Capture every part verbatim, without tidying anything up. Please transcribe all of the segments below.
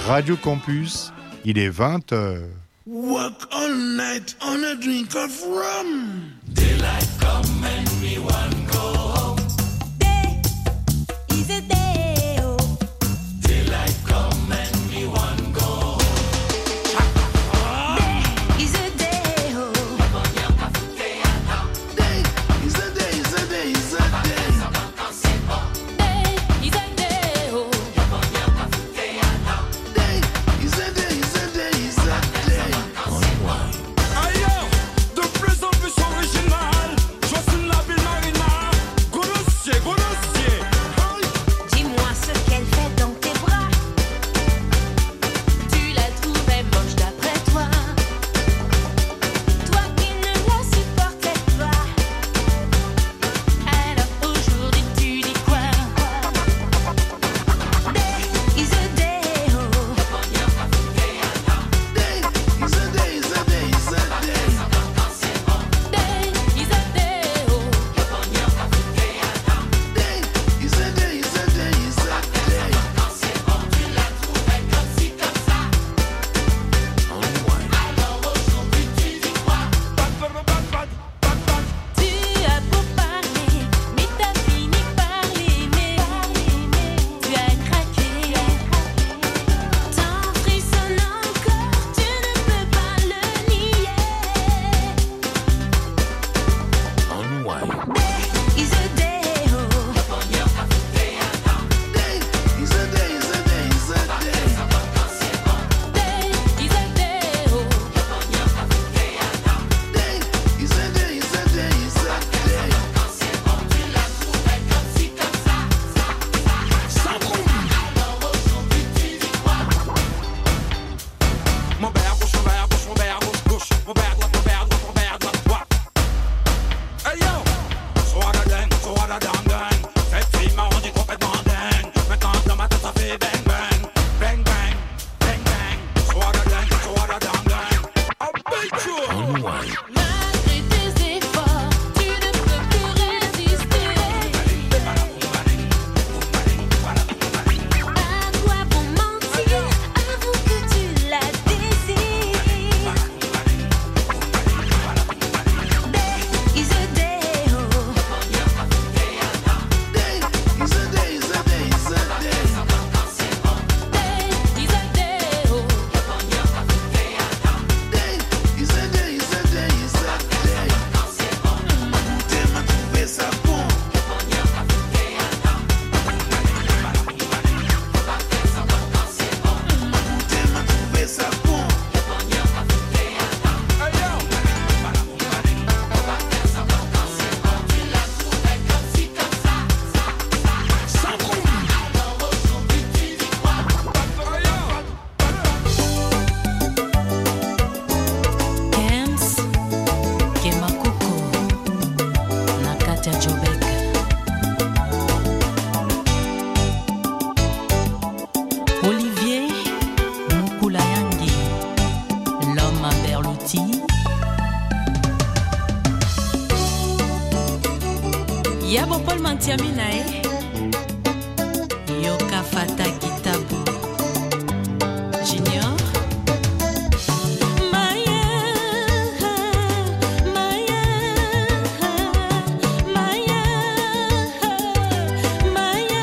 Radio Campus, il est vingt heures. Work all night on a drink of rum. Daylight come and me one go home. Day is a day, oh. Daylight come and me one go home. Day is a day, oh. Day is a day, is a day, is a day. Day is a day, oh. Day is a day, is a day, is a day. Aïe, de plus en plus original. Jocelyn la ville marina. Goulossier, goulossier. Dis-moi ce qu'elle fait dans tes bras. Tu la trouvais moche d'après toi. Toi qui ne la supportais pas. Alors aujourd'hui tu dis quoi? Day is a day, oh. Day is a day, is a day, is a day. Day is a day, oh. Day is a day, is a day, is a day. Tu as beau parler, mais t'as fini par l'aimer. Tu as craqué, t'en frissonnes encore, tu ne peux pas le nier. Day is a day, oh. Day is a day, is a day, is a day. Day is a day, oh. Day is a day, is a day, is a day. Mon père gauche, mon père gauche, mon père gauche, gauche. Mon père droite, mon père droite, mon père droite, droite. Hey yo, sois la dingue, sois la dingue, dingue. Cette fille m'a rendu complètement dingue. Maintenant dans ma tête ça fait bang bang, bang bang, bang bang. Sois la dingue, sois la dingue, dingue. Oh bitch. Malgré tes efforts, tu ne peux plus résister. À quoi bon mentir? Avoue que tu la désires. Day is a day, oh. Day is a day, is a day, is a day. Day is a day, oh. Day is a day, is a day, is a day. T'es m'a trouvé ça bon. T'es m'a trouvé ça bon. Hey yo. Kems, Kemakoko, Nakatia Jobek. Olivier Mukulayangi, l'homme à Berluti. Yabo Paul Mantiaminae, Yoka Fata Kitabu, Junior. Maya, Maya, Maya, Maya.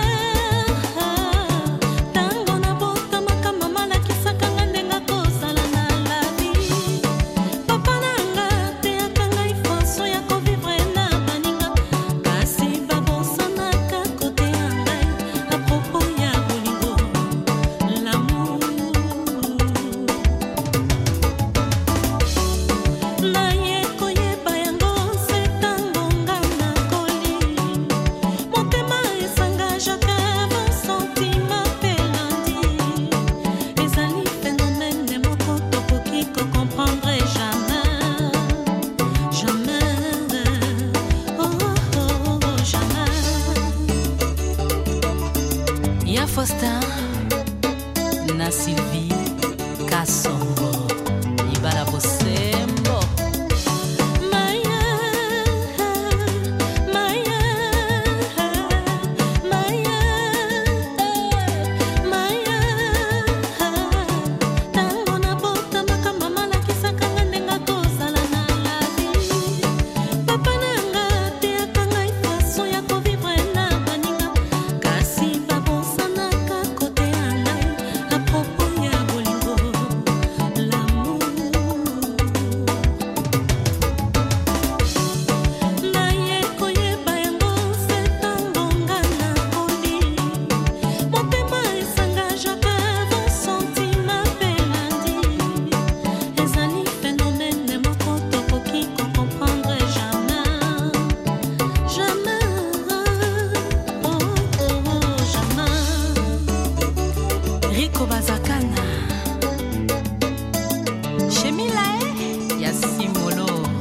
Tango na bota makama malakisaka nga ndenga kozala na lavi. Papa nanga te akanga ifonso ya kovivre na baninga. Kasi babosanaka kote ya ngai apropo ya bolingo. L'amour. Naye koyeba yango se tango nga nakoli. Motema esanga jakava sentima mpe landi. Ezali phénomène moko tokoki kocomprendre jamais. Jamais. Oh, oh, oh, jamais. Ya Faustin na Sylvie Kasongo Ibala Bosembo. Maya, Maya, Maya, Maya. Rico Bazakana Shemilae Yasimolo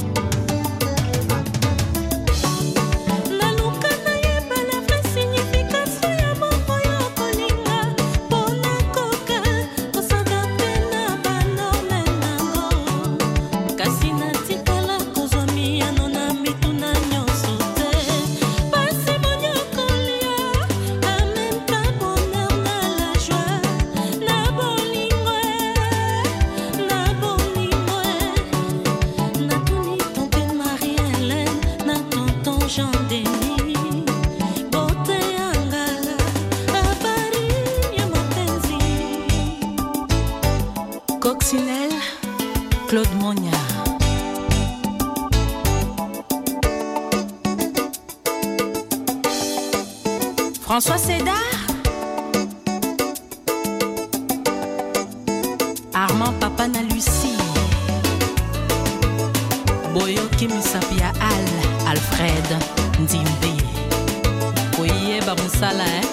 Naluka na yeba la vraie signification ya moko yo kolinga Pona koka kosadape na banorme nango Kasi natikala kozwa miyano na mituna nyonso te Pasi monyokolia amène pas bonheur na la joie Na bolingo na bolingo Natuni tonton Marie-Hélène na tonton Jean-Denis Bote ya ngala habari ya mapenzi Coccinelle Claude Monia François Sédar Armand Papa na Lucie Boyoki misapi ya Al Alfred Ndimbi Oyeba musala eh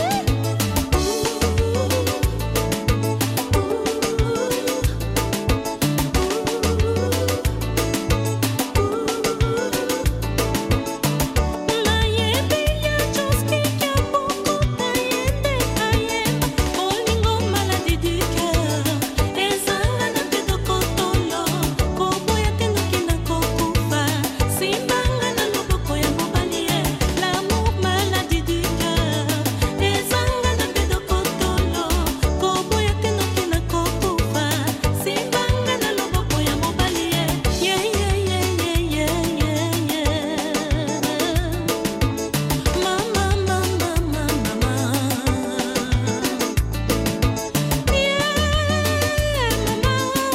Nayebi ya Joski kia poko tayende ayeba Bolingo maladi du cœur Ezanga na pedo kotolo Koboya tendoki na kokufa Simbanga na loboko ya mobali ye L'amour maladie du cœur Ezanga na pedo kotolo Koboya tendoki na kokufa Simbanga na loboko ya mobali ye Yeah, yeah, yeah, yeah, yeah, yeah, yeah Mama, mama, mama, mama Yeah, mama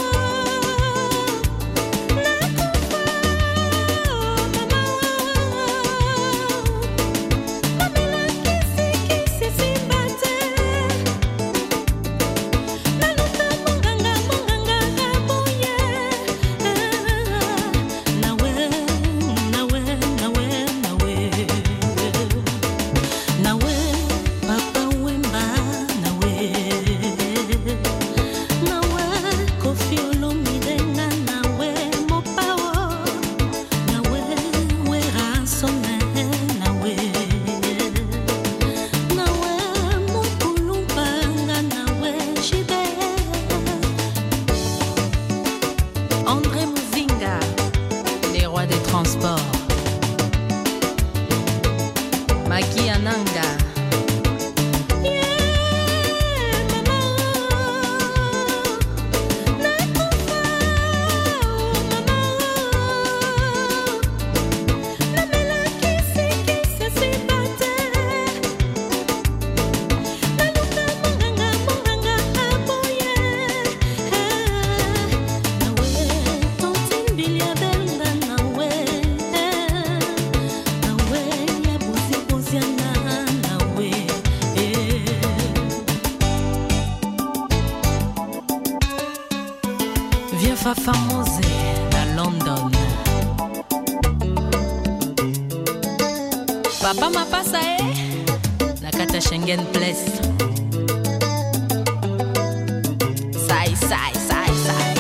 André Muzinga, les rois des transports. Maki Ananga. Vieux Fafamose à London. Papa m'a passé na kata Schengen Place. Sai sai sai sai.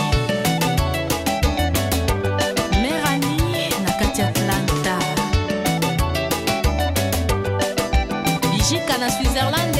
Merani na kati Atlanta. Bijika na Switzerland.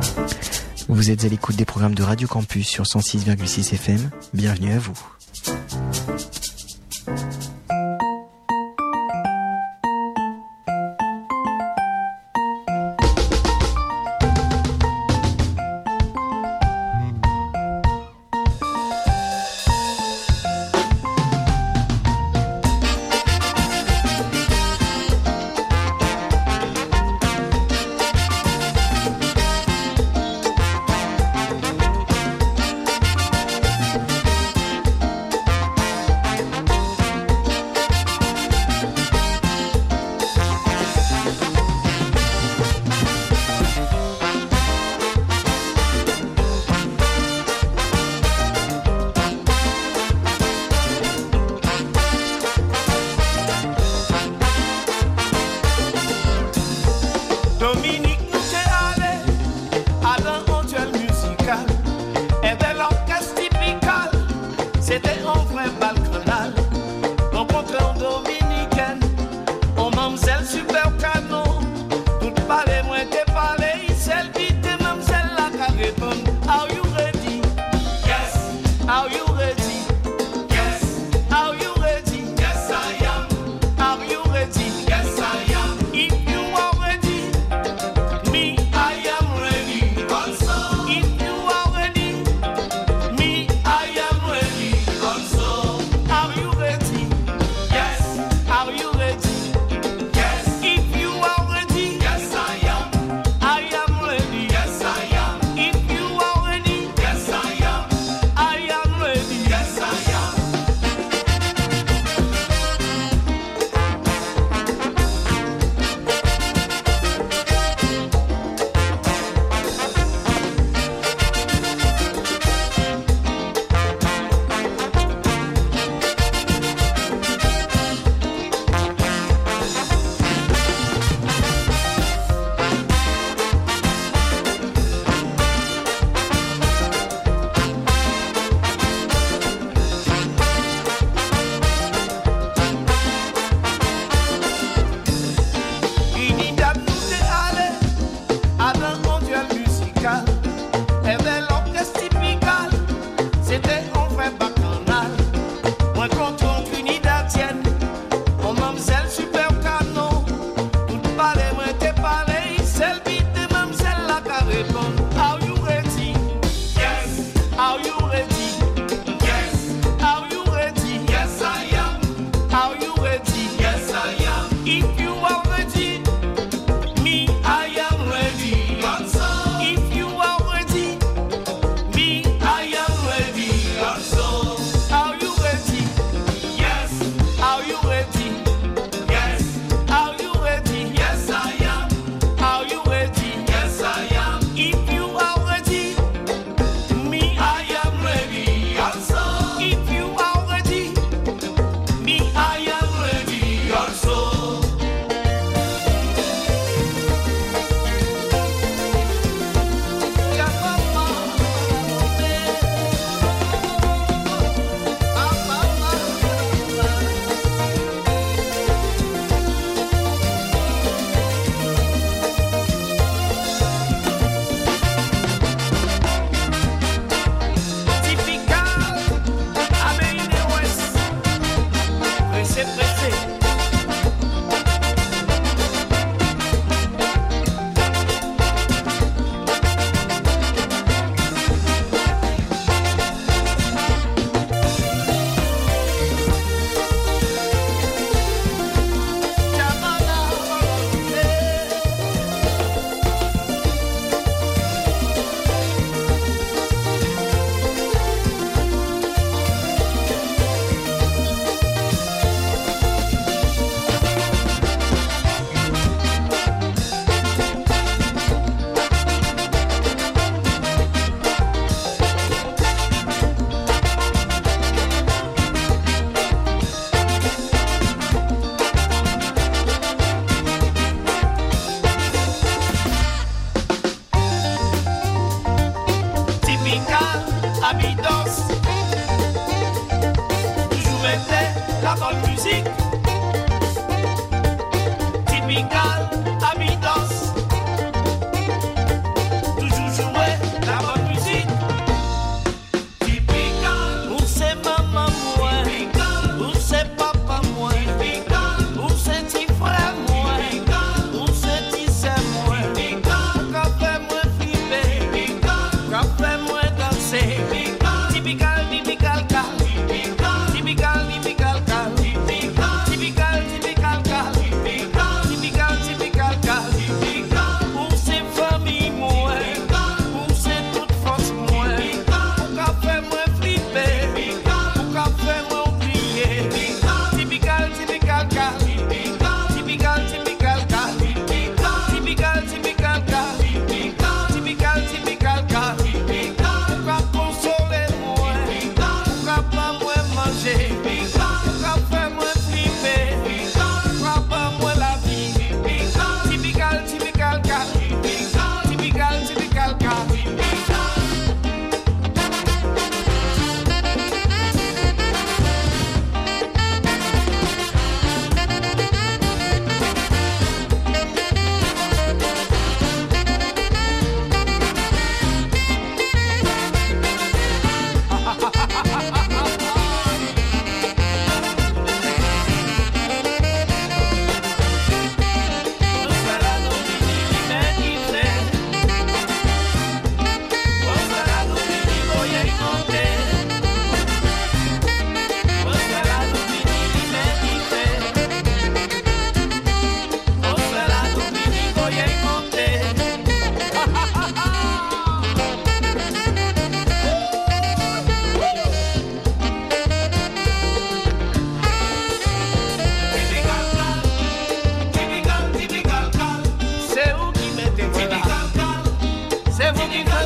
Vous êtes à l'écoute des programmes de Radio Campus sur cent six virgule six F M. Bienvenue à vous. Typical, ami danse, toujours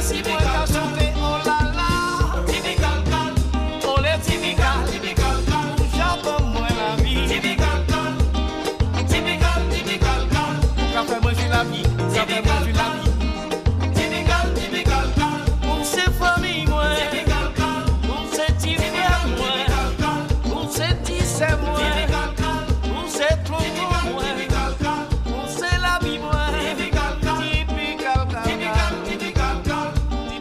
si moi qu'à chanter, oh là là. Typical cal, oh les typical, typical cal, j'entends moi la vie. Typical cal, typical, typical cal, qu'a fait moi j'ai la vie, qu'a fait moi j'ai la vie. Typical, typical cal, pour ces familles moi. Typical cal, pour ces petits frères moi. Pour ces petits sœurs moi. Typical cal, pour ces trompes moi. Typical cal, pour ces la vie moi. Typical cal, typical cal, typical, typical cal,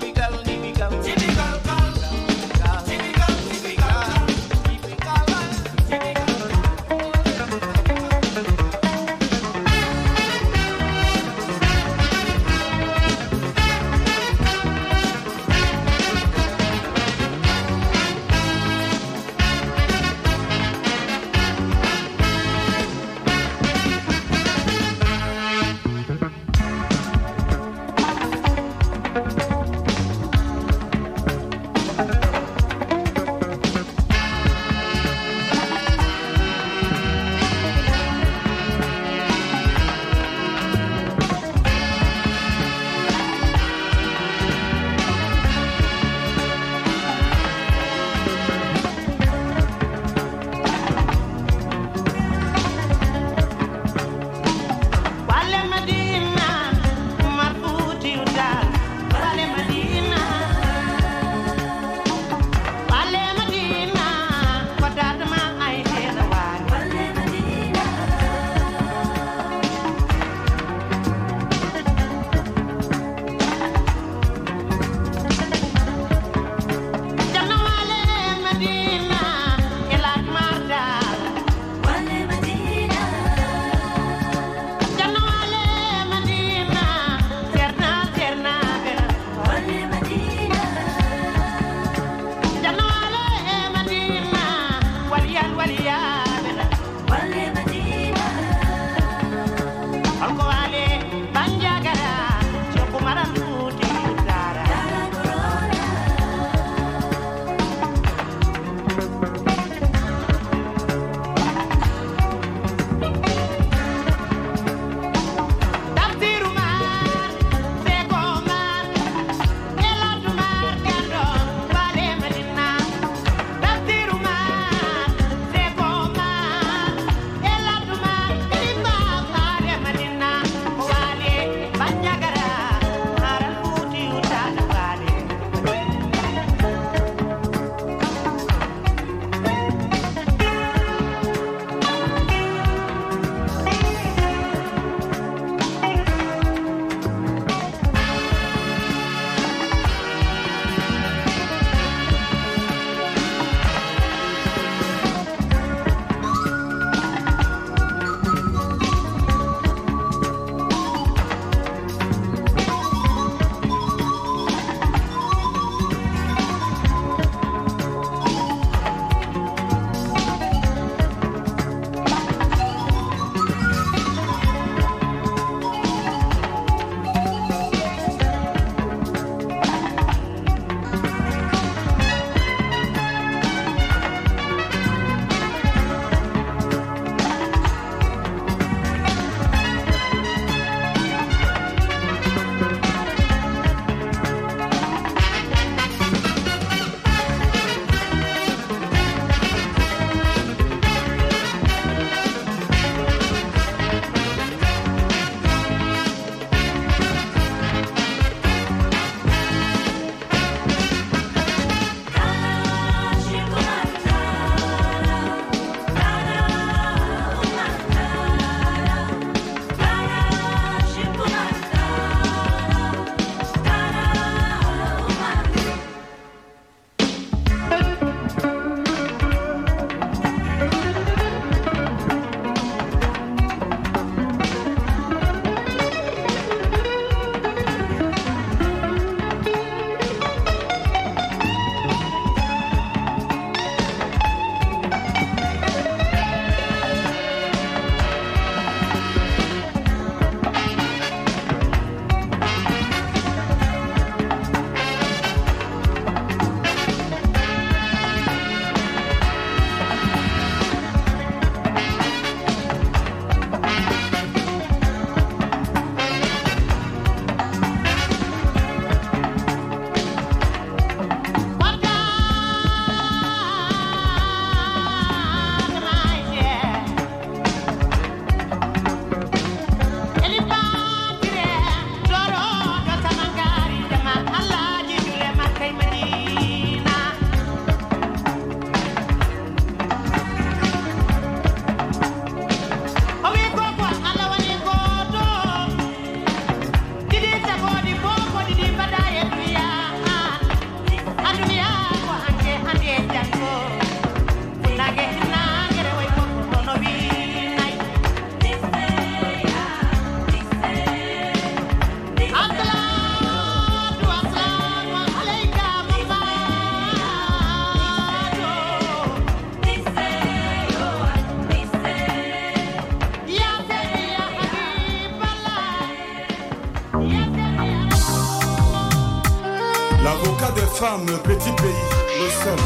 L'avocat des femmes, petit pays, le seul.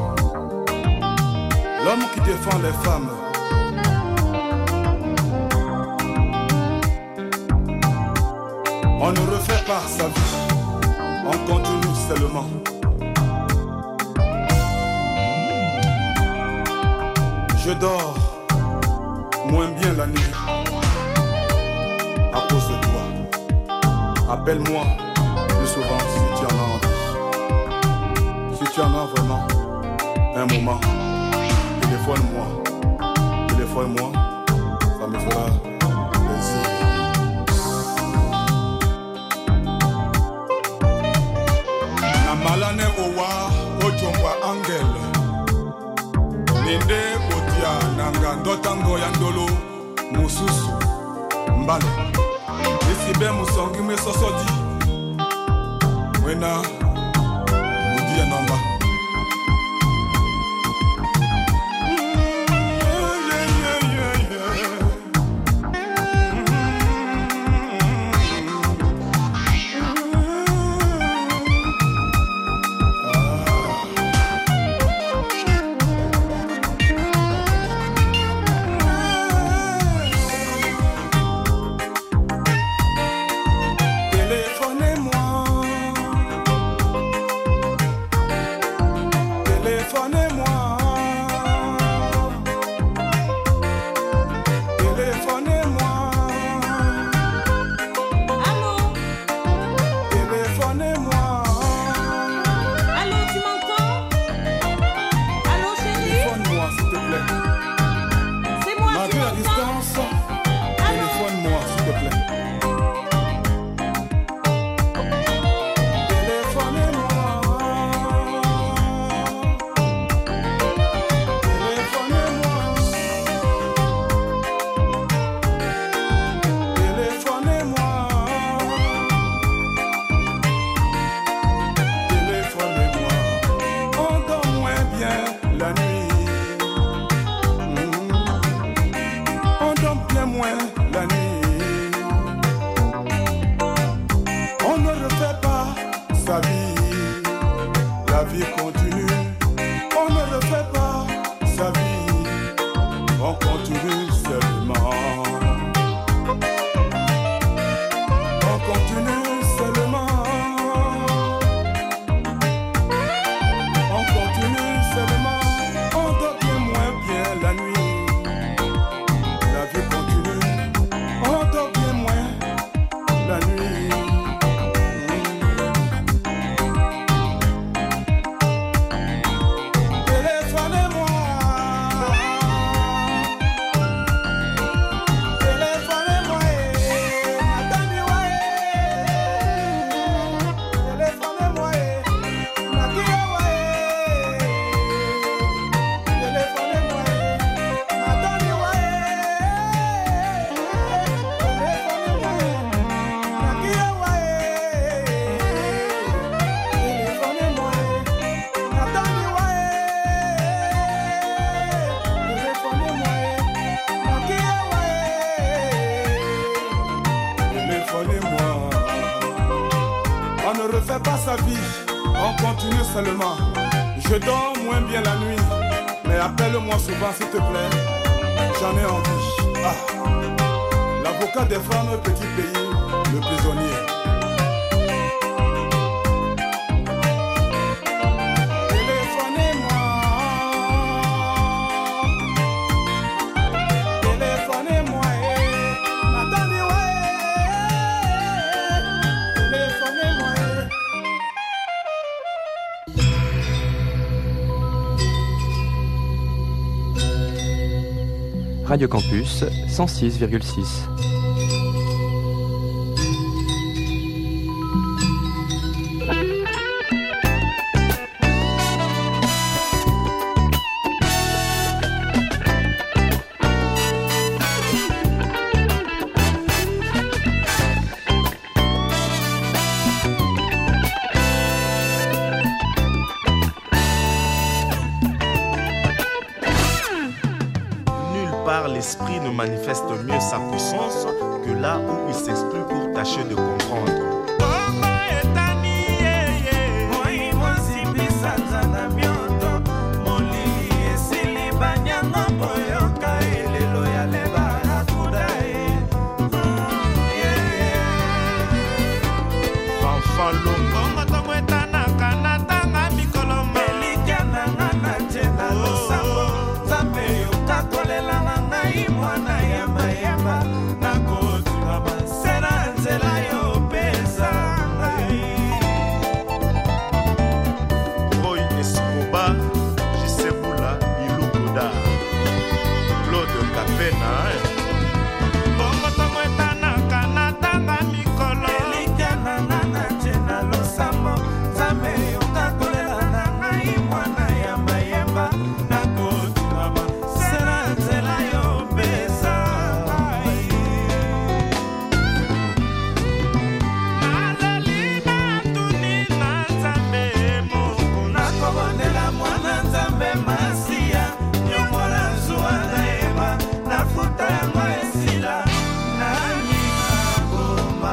L'homme qui défend les femmes. On ne refait pas sa vie, on continue seulement. Je dors moins bien la nuit à cause de toi. Appelle-moi plus souvent si tu en as envie. Si tu en as vraiment un moment, téléphone-moi. Téléphone-moi, ça me fera plaisir. Namalane owa ojomba angel. Ninde kotia nanga ndotango ya ndolo mususu mbale. Isibe musongi me sosodi. Wena udia namba. Je dors moins bien la nuit, mais appelle-moi souvent s'il te plaît. J'en ai envie. Ah. L'avocat des femmes, petit pays, le prisonnier. Radio Campus cent six virgule six. L'esprit ne manifeste mieux sa puissance que là où il s'exprime pour tâcher de comprendre. Oh, enfant longo kongotongoetanaka natanga mikolo melika nanga natena losambo nzambe yoka kolelanga ngai mwana yambayamba nakotunga basena nzela yo pesa ngai Roy Escoba Gisebula Ilukuda Claude Capena kongotongoetanaka natanga mikolo melika nanga natena losambo nzambe yoka kolelanga ngai mwana yambayamba nakotunga basena nzela yo pesa ngai naleli natuni na nzambe moko nakobondela mwana nzambe masiya nyongola zuwa nayeba nafuta yango esila nani nakoma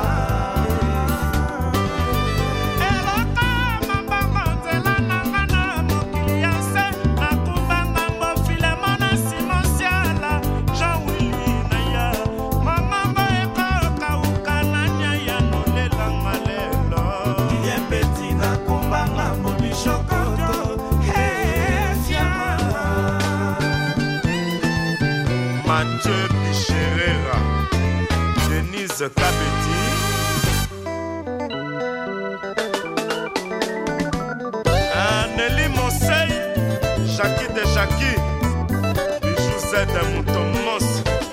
eloka mabanga nzela nanga na mokili ya se nakumbanga mbofilemo na simosiala jean wili na ya mamango ekokauka na nyaya nolelanga lelo yepeti nakumbanga mbobishokoto hefiama Mathieu Bicherera Denise Kabeti Anneli Monsei Jackie de Jackie Bijou Z Moutomos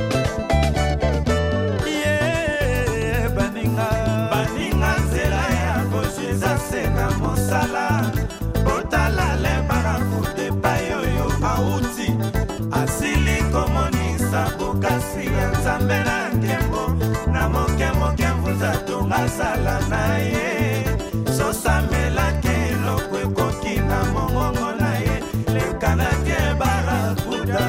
ye baninga baninga nzela ya kozweza se na mosala otala le barakude epai oyo auti asili komonisa bokasi ya nzambe na nkembo na mokemoke mvuza tongazala na ye sosamelaki eloko ekoki na mongongo na ye lekanaki barakuda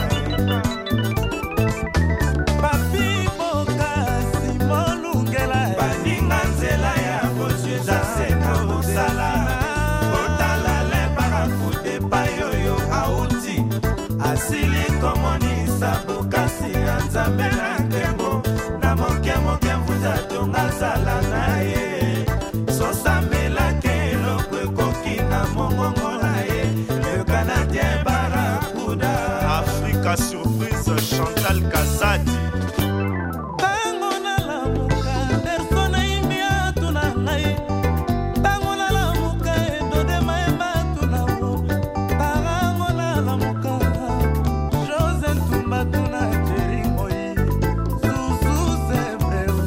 papi bokasi molungela baninga nzela ya kozweza se na mosala otala le barakude epai oyo auti asili komonisa bokasi ya nzambe na nkembo na mokemoke mvuza tongazala na ye sosamelaki eloko ekoki na mongongo na ye le canadien barakuda Africa Surprise Chantal Kazadi tango nalamuka derso naimbi atuna ngai tango nalamuka edode mayemba atunango tarango nalamuka jose ntumba tuna jeringoi susu sebreu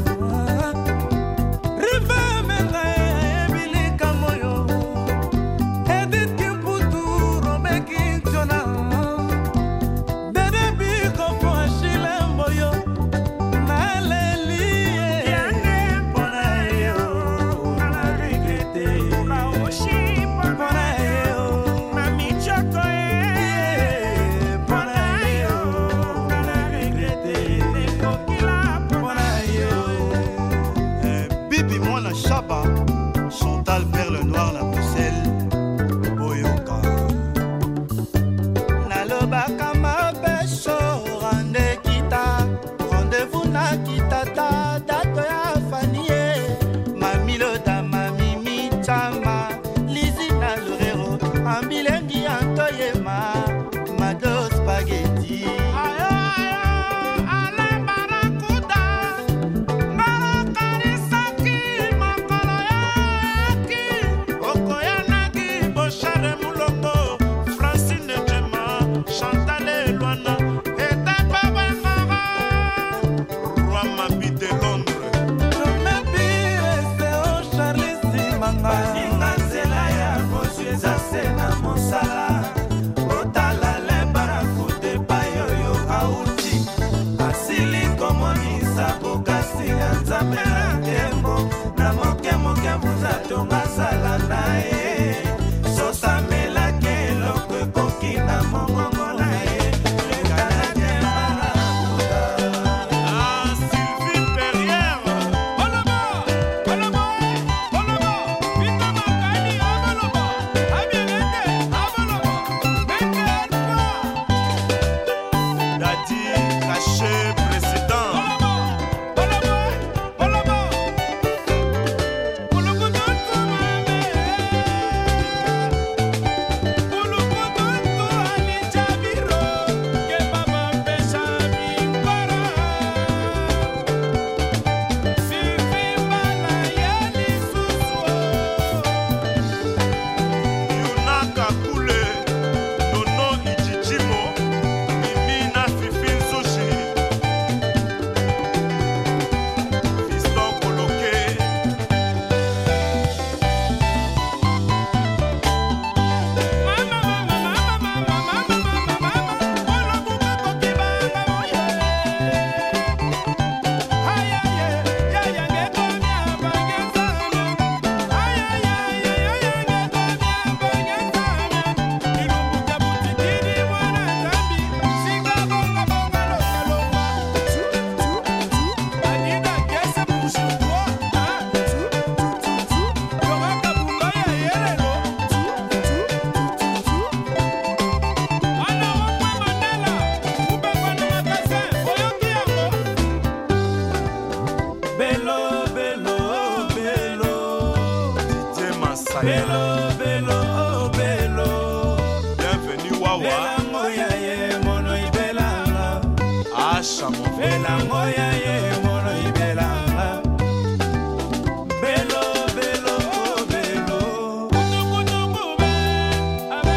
rive mengae ebilika moyo edit kimputu robekintiona dede biko po ashile mboyo naleli yange mpona yo na regrete mpona yo na michoko mpona yo na regrete ekokila mpona yo Bibi Mwana Chaba, Chantal Perle Noire na Bruxelles, Boyoka. nalobaka mabeso rande kita rendez-vous na kitata dato ya fanie mamiloda mamimitama lizi na lorero ambilengi antoyema mado spageti ayo ayo ala barakuda barakarisaki makolo yaki okoyanaki boshare mulongo Francine Djema Chantal Elwana etape bengara Roi Mabi de Londres nomepirese o charles simanga baninga nzela ya kozweza se na mosala otala le barakude epai oyo auti asili komonisa bokasi ya nzambe na nkembo na mokemoke mvuza tongazala na ye sosamelaki eloko ekoki na mongongo na ye lekanaki barakuda Ah Sylvie Perrière Oloma, oloma, oloma, vite Saïla. Bello, bello, oh bello. Bienvenue Wawa. Bela moya ye mono ibelanga. Asha mon frère. Bela moya ye mono ibelanga. Bello, bello, oh bello. Kutu kutu kube. Abe.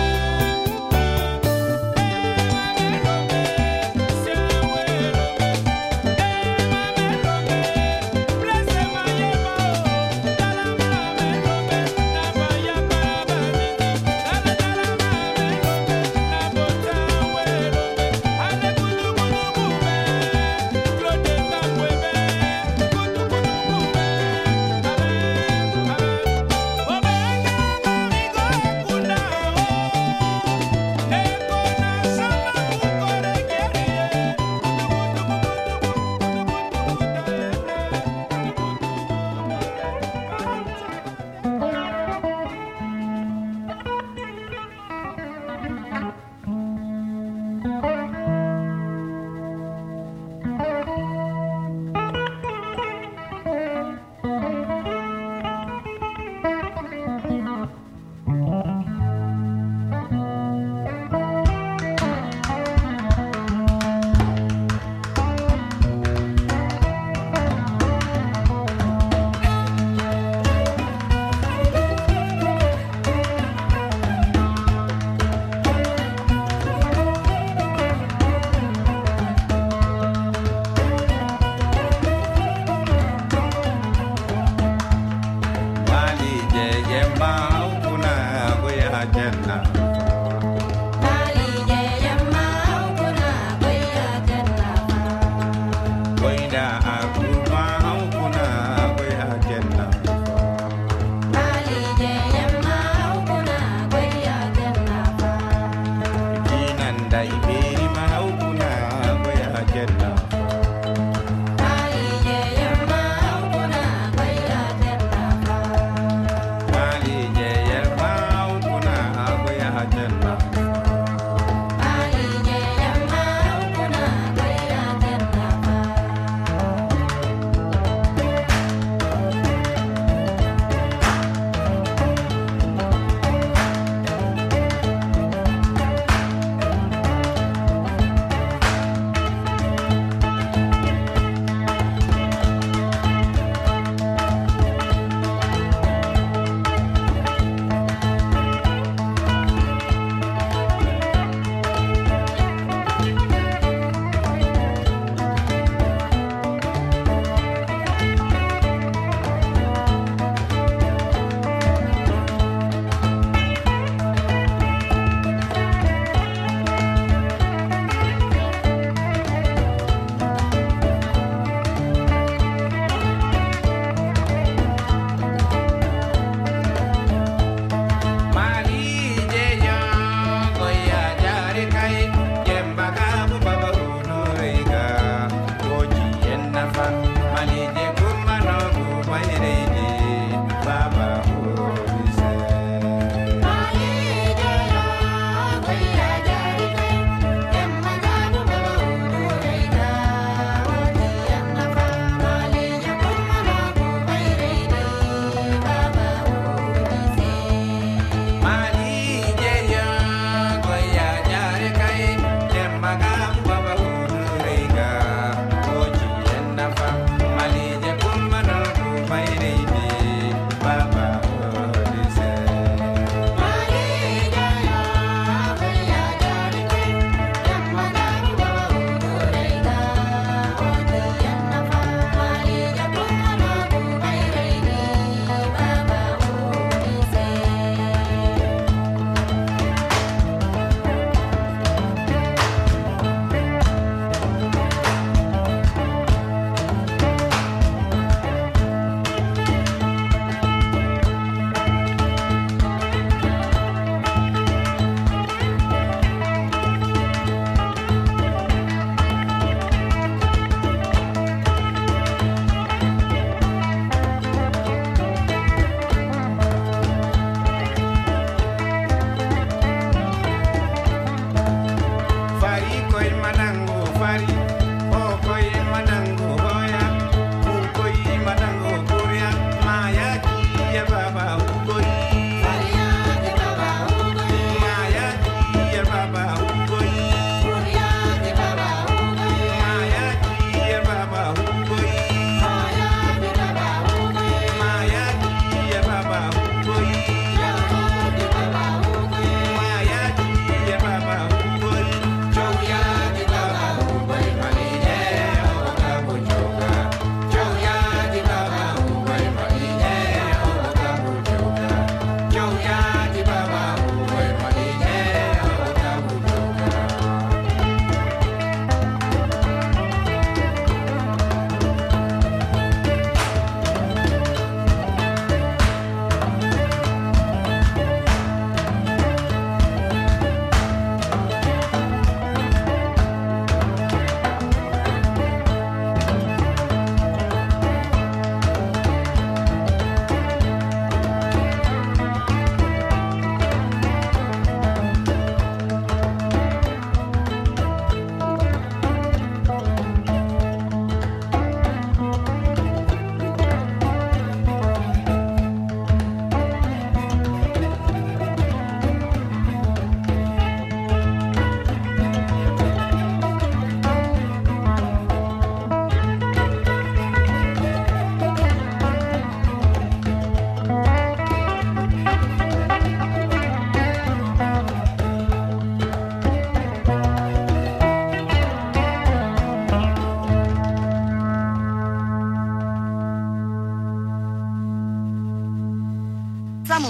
Samo.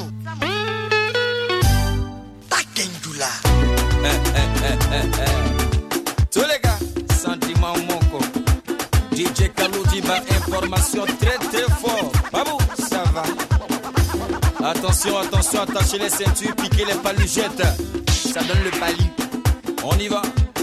Takendula. Eh, eh, eh, eh, eh. Tous les gars, sentiment moko. D J Kaloudi va information très très fort. Babou, ça va. Attention, attention, attachez les ceintures, piquez les paluchettes. Ça donne le pali. On y va.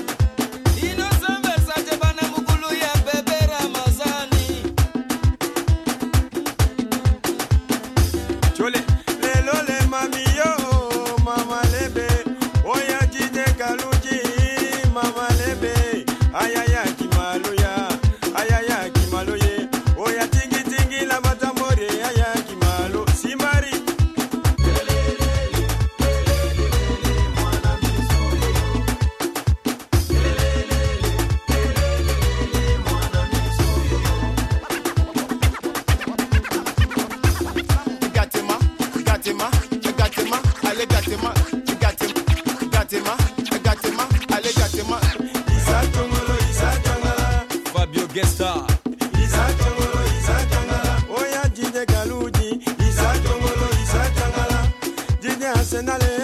Fabio Gesta. Isa Tongolo, Isa Tangala. Oya Dide Kaloudi. Isa Tongolo, Isa Tangala. Dide Arsenale.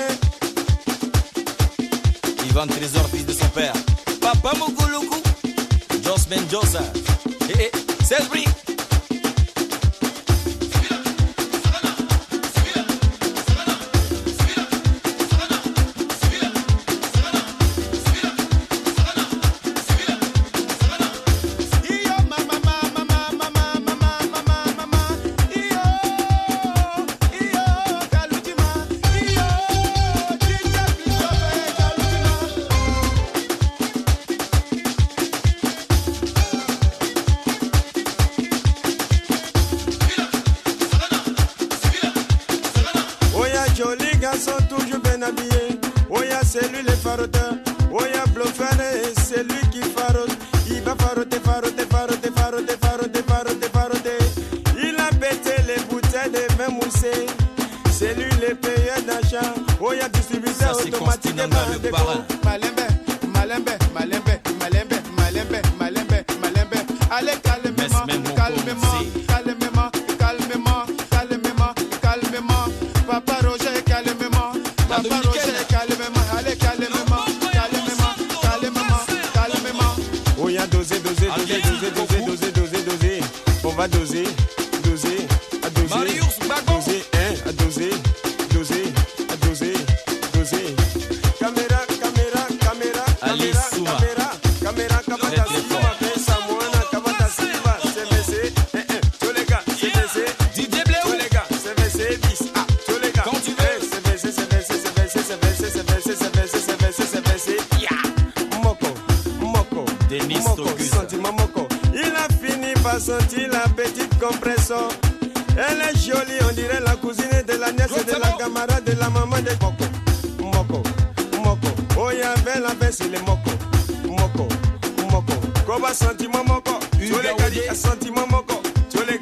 Ivan Trésor, fils de son père. Papa Muguluku. Jos Mendoza. Eh eh, Cesbri. Sont toujours bien habillés. Oya, c'est lui le faroteur. Oya, Blofane, c'est lui qui farote. Il va faroter, faroter, faroter, faroter, faroter, faroter, faroter. Il a pété les bouteilles de vin moussé. C'est lui le payeur d'achat. Oya, distributeur automatique de bar. Malembe, malembe, malembe, malembe, malembe, malembe, malembe. Allez, calmement, calmement, calmement, calmement, calmement, calmement. Papa Roger, calmement. Papa Roger, calmement. Allez, calmement, calmement, calmement, calmement. Oh, y'a doser, doser, doser, doser, doser, doser, doser, doser. On va doser, doser, à doser. Doser, hein, à doser, doser, à doser, doser. Caméra, caméra, caméra, caméra, caméra, caméra, caméra, Samoana, Kabata Silva, C V C, eh, eh, tous les gars, C V C, Didier Bleu, tous les gars, C V C, bis, ah, tous les gars, quand tu veux, C V C, C V C, C V C, C V C, C V C, C V C, C V C, C V C, ya, Moko, Moko, Denis Moko, sentiment Moko, il a fini par sentir la petite compression. Elle est jolie, on dirait la cousine de la nièce de la camarade de la maman de Moko, Moko, Moko, oh y'avait la baisse, il est Moko, Moko, Moko, Koba sentiment Moko, tu les gars dit sentiment Moko, tu les gars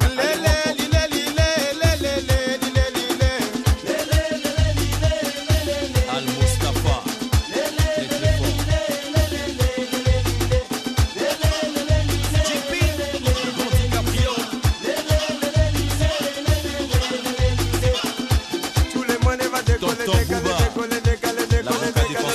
Al Mustafa. tout le monde va décoller, décoller, décoller, décoller, décoller,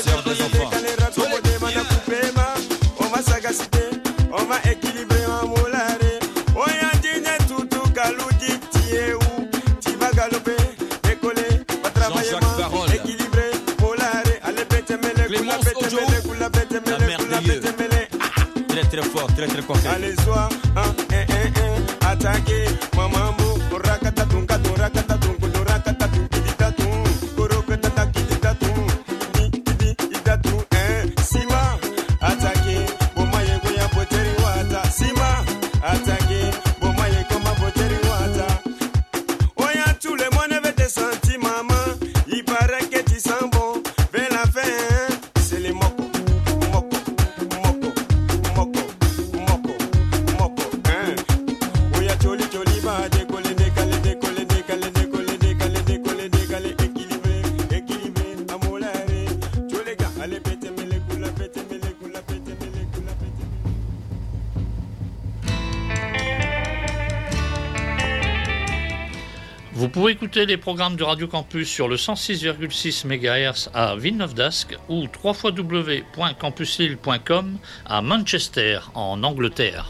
décoller, on va sagacité, on va équilibrer en moulare. Oh y'a Dine Toutou Kaloudi, tu es où? Tu vas galoper, décoller, va travailler, équilibrer, moulare. Allez, bête mêlée, goula bête mêlée, goula bête mêlée, goula bête mêlée. Très très fort, très très concret. Allez, sois un, un, un, un, attaquer, maman mou, rakata tunka, rakata tunku, rakata tunki, ditatu, korokata taki, ditatu, di, di, ditatu, hein, Sima, attaquer, bomaye goya poteri wata, Sima, attaquer, bomaye koma poteri wata. Oya, tout le monde avait des sentiments, maman, il paraît que tu sens bon, vers la fin, hein, c'est les moko, moko, moko, moko, moko, moko, hein. Oya, joli, joli, va décoller, décaler, décoller, décaler, décoller. pouvez écouter les programmes de Radio Campus sur le cent six virgule six mégahertz à Villeneuve-d'Ascq ou w w w point campus lille point com à Manchester, en Angleterre.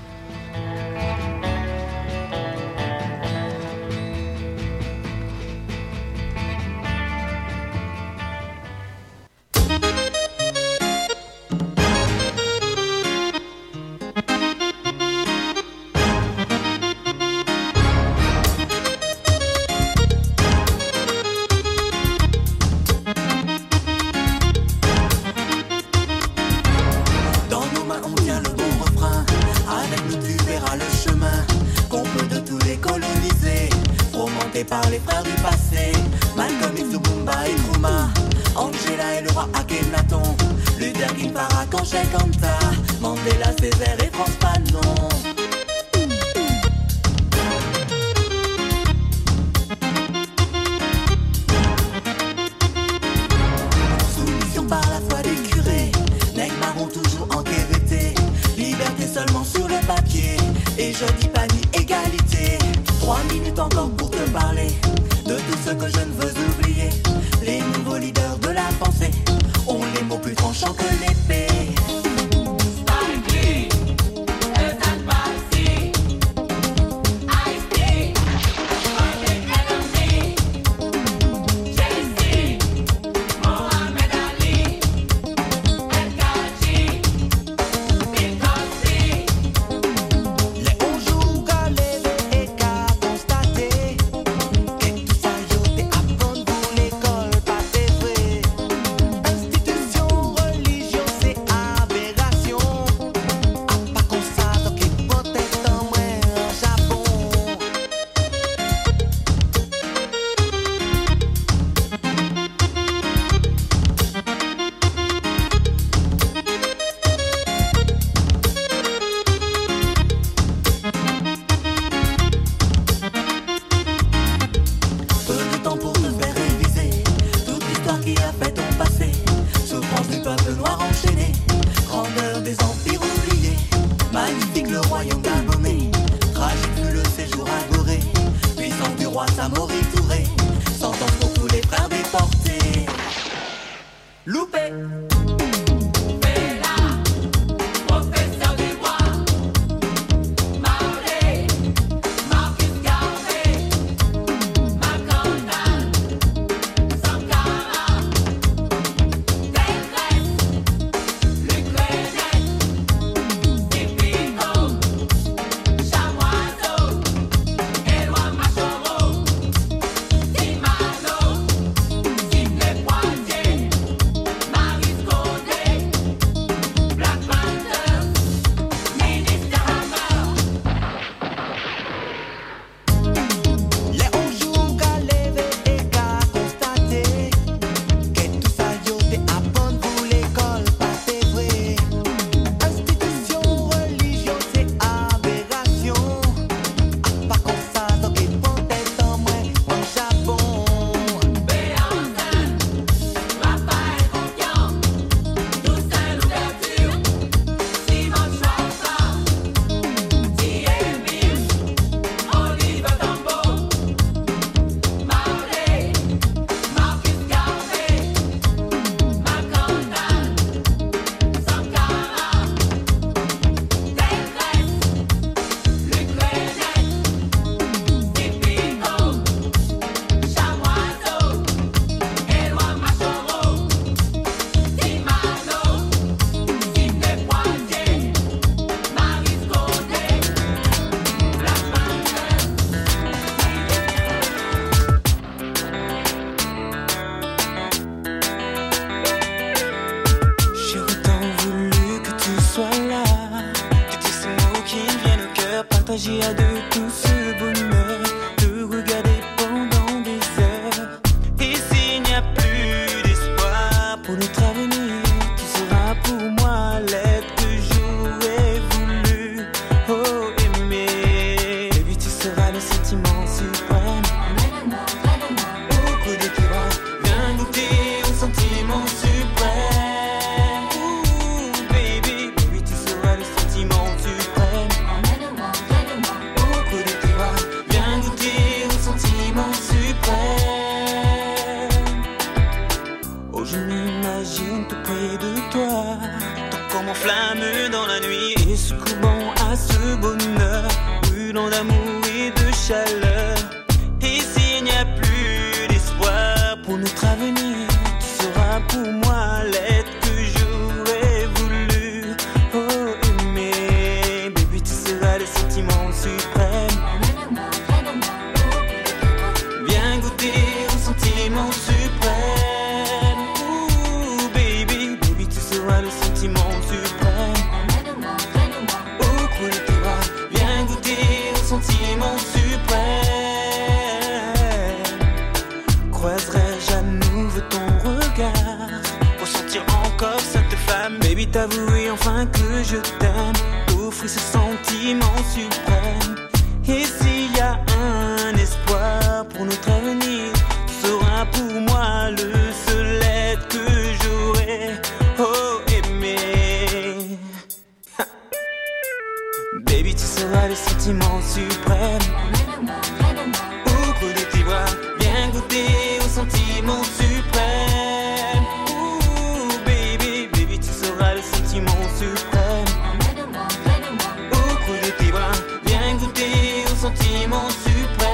Par les frères du passé, Malcolm X, Zubumba et Nkrumah, Angela et le roi Akhenaton, Luther King, Farrakhan, Cheikh Anta, Mandela, Césaire et France Fanon. Soumission par la foi des curés, nègres marrons toujours en K V T, liberté seulement sur le papier, et je dis pas ni égalité. Trois minutes encore pour te parler de tout ce que je ne veux oublier. Les nouveaux leaders de la pensée ont les mots plus tranchants que l'épée. Spike Lee, est-ce pour moi l'être que j'aurais voulu. Oh, aimer, baby, tu seras le sentiment suprême. Viens goûter au sentiment suprême. Ooh, baby, baby, tu seras le sentiment suprême. Au creux de tes bras, viens goûter au sentiment suprême. Croiserai-je à nouveau ton regard pour sentir encore cette flamme? Baby, t'avouer enfin que je t'aime, t'offrir ce sentiment suprême. Et s'il y a un espoir pour notre avenir, tu seras pour moi le seul être que j'aurais oh aimé. Ha. Baby, tu seras le sentiment suprême. Au creux de tes bras, viens goûter au sentiment suprême. Ooh, baby, baby, tu seras le sentiment suprême. Au creux de tes bras, viens goûter au sentiment suprême.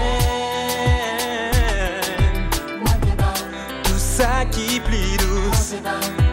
Tout ça qui plie douce,